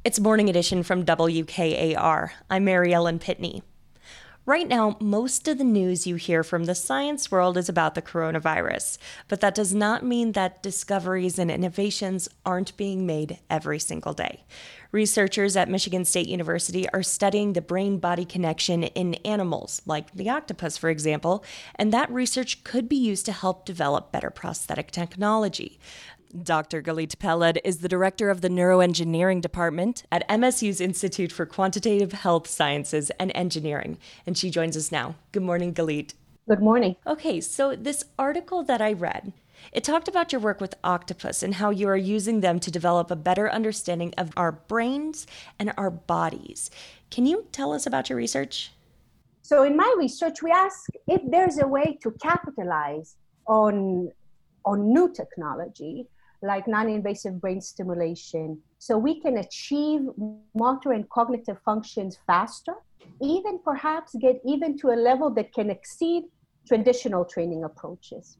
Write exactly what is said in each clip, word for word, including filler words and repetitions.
It's Morning Edition from W K A R. I'm Mary Ellen Pitney. Right now, most of the news you hear from the science world is about the coronavirus, but that does not mean that discoveries and innovations aren't being made every single day. Researchers at Michigan State University are studying the brain-body connection in animals, like the octopus, for example, and that research could be used to help develop better prosthetic technology. Doctor Galit Peled is the director of the neuroengineering department at M S U's Institute for Quantitative Health Sciences and Engineering, and she joins us now. Good morning, Galit. Good morning. Okay, so this article that I read, it talked about your work with octopus and how you are using them to develop a better understanding of our brains and our bodies. Can you tell us about your research? So in my research, we ask if there's a way to capitalize on, on new technology, like non-invasive brain stimulation, so we can achieve motor and cognitive functions faster, even perhaps get even to a level that can exceed traditional training approaches.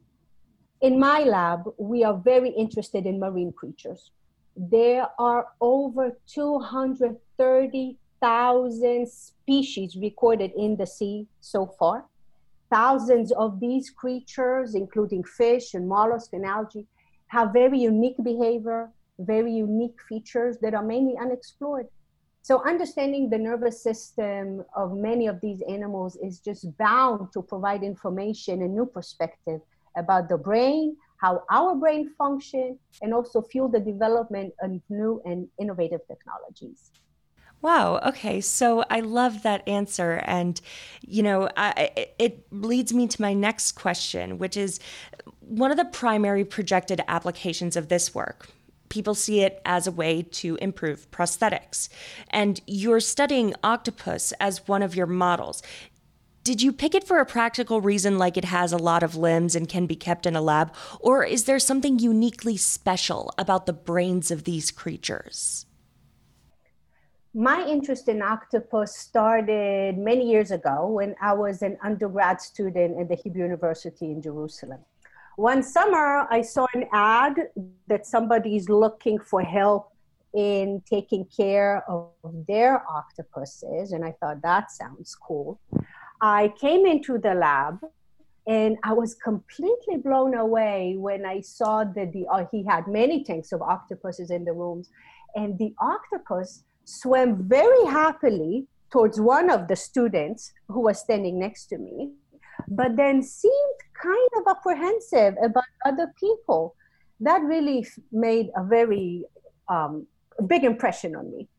In my lab, we are very interested in marine creatures. There are over two hundred thirty thousand species recorded in the sea so far. Thousands of these creatures, including fish and mollusks and algae, have very unique behavior, very unique features that are mainly unexplored. So understanding the nervous system of many of these animals is just bound to provide information and new perspective about the brain, how our brain function, and also fuel the development of new and innovative technologies. Wow. Okay. So I love that answer. And, you know, I, it leads me to my next question, which is one of the primary projected applications of this work. People see it as a way to improve prosthetics. And you're studying octopus as one of your models. Did you pick it for a practical reason, like it has a lot of limbs and can be kept in a lab? Or is there something uniquely special about the brains of these creatures? My interest in octopus started many years ago when I was an undergrad student at the Hebrew University in Jerusalem. One summer, I saw an ad that somebody's looking for help in taking care of their octopuses, and I thought that sounds cool. I came into the lab, and I was completely blown away when I saw that the, uh, he had many tanks of octopuses in the rooms, and the octopus swam very happily towards one of the students who was standing next to me, but then seemed kind of apprehensive about other people. That really made a very um, big impression on me.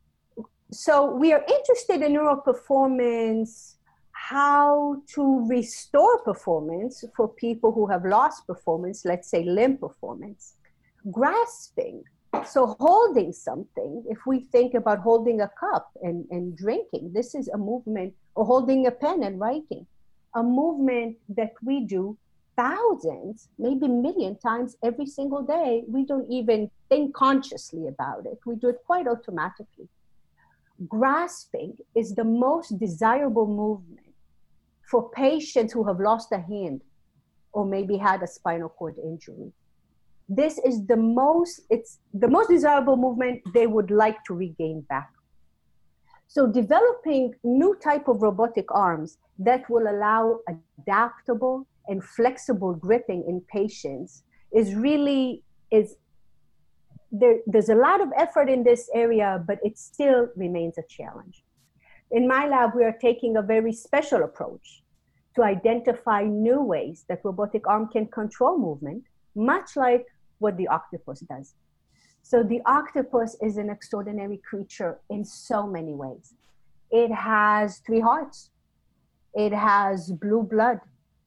So we are interested in neural performance, how to restore performance for people who have lost performance, let's say limb performance. Grasping, so holding something, if we think about holding a cup and, and drinking, this is a movement, or holding a pen and writing, a movement that we do thousands, maybe million times every single day. We don't even think consciously about it. We do it quite automatically. Grasping is the most desirable movement for patients who have lost a hand or maybe had a spinal cord injury. This is the most, it's the most desirable movement they would like to regain back. So developing new type of robotic arms that will allow adaptable and flexible gripping in patients is really, is there, there's a lot of effort in this area, but it still remains a challenge. In my lab, we are taking a very special approach to identify new ways that robotic arm can control movement, much like what the octopus does. So the octopus is an extraordinary creature in so many ways. It has three hearts. It has blue blood.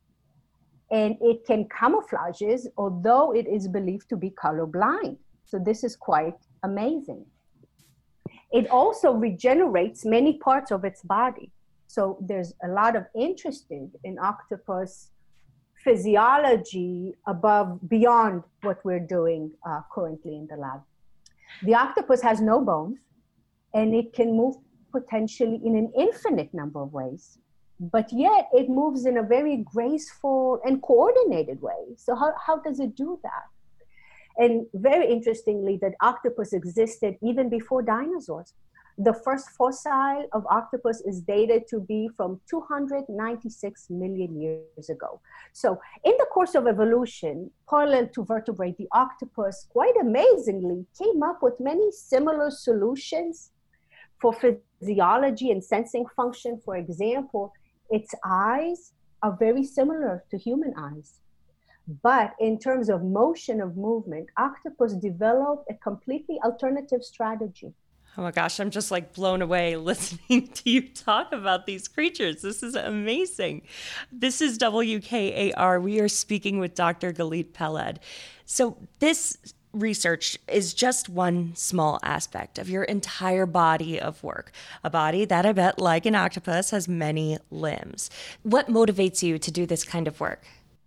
And it can camouflages, although it is believed to be colorblind. So this is quite amazing. It also regenerates many parts of its body. So there's a lot of interest in octopus physiology above, beyond what we're doing uh, currently in the lab. The octopus has no bones, and it can move potentially in an infinite number of ways, but yet it moves in a very graceful and coordinated way. So how, how does it do that? And very interestingly, that octopus existed even before dinosaurs. The first fossil of octopus is dated to be from two hundred ninety-six million years ago. So in the course of evolution, parallel to vertebrate, the octopus, quite amazingly, came up with many similar solutions for physiology and sensing function. For example, its eyes are very similar to human eyes. But in terms of motion of movement, octopus developed a completely alternative strategy. Oh my gosh, I'm just like blown away listening to you talk about these creatures. This is amazing. This is W K A R. We are speaking with Doctor Galit Peled. So this research is just one small aspect of your entire body of work, a body that I bet, like an octopus, has many limbs. What motivates you to do this kind of work?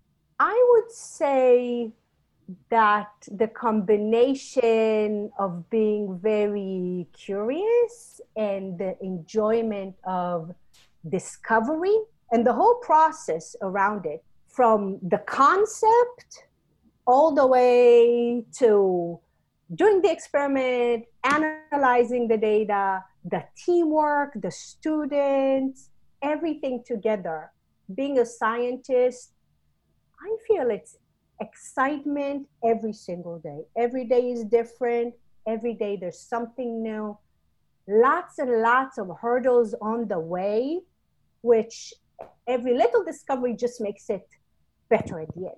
I would say that the combination of being very curious and the enjoyment of discovery and the whole process around it, from the concept all the way to doing the experiment, analyzing the data, the teamwork, the students, everything together. Being a scientist, I feel it's excitement every single day. Every day is different. Every day there's something new. Lots and lots of hurdles on the way, which every little discovery just makes it better at the end.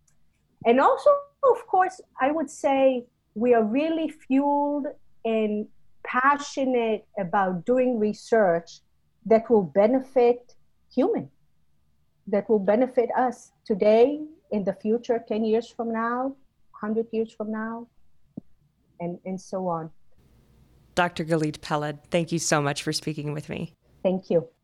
And also, of course, I would say we are really fueled and passionate about doing research that will benefit humans, that will benefit us today, in the future, ten years from now, one hundred years from now, and, and so on. Doctor Galit Peled, thank you so much for speaking with me. Thank you.